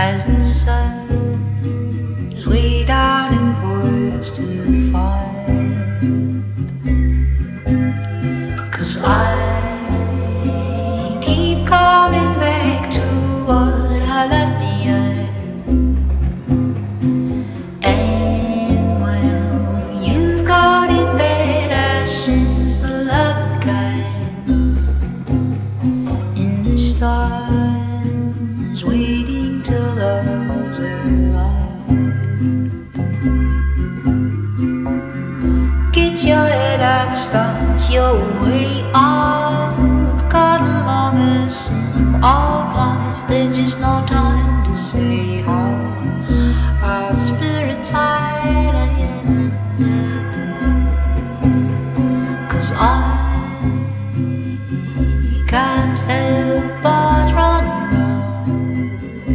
as the sun is way down and poised to fall. 'Cause I keep coming back to what I left behind. And well, you've got it better since the love kind. In the stars, waiting till love's alive. Get your head out, start your way up. Got along a sim of life. There's just no time to say how. Our spirits hide and 'cause I can't help but run around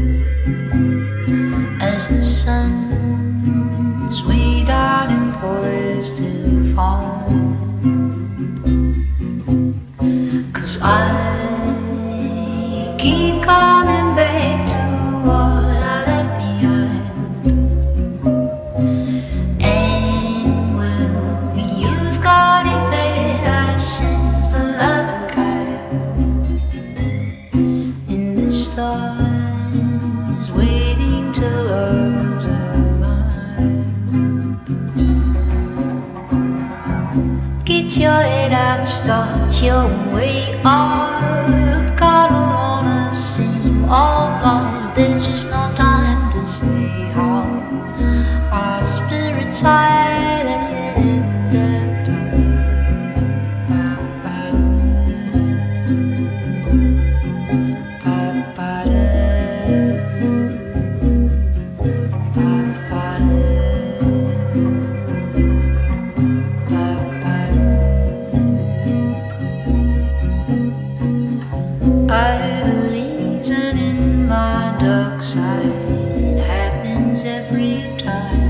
as the sun's way down and poised to fall. 'Cause I keep coming back to what I left behind. And well, you've got it better since the love kind. In the stars, waiting till love's alive. Get your head out, start your way up. Got along a seam of life. There's just no time to say how. Our spirits hide and idolies and in my dark side happens every time.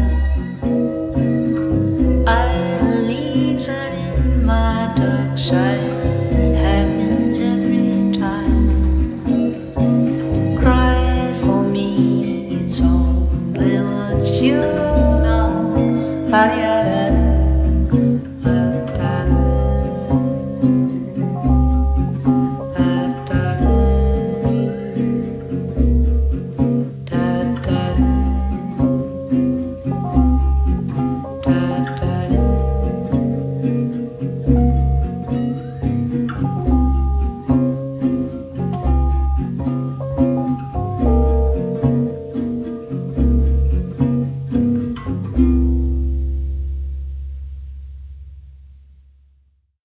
Idolies and in my dark side happens every time. Cry for me, it's only what you know.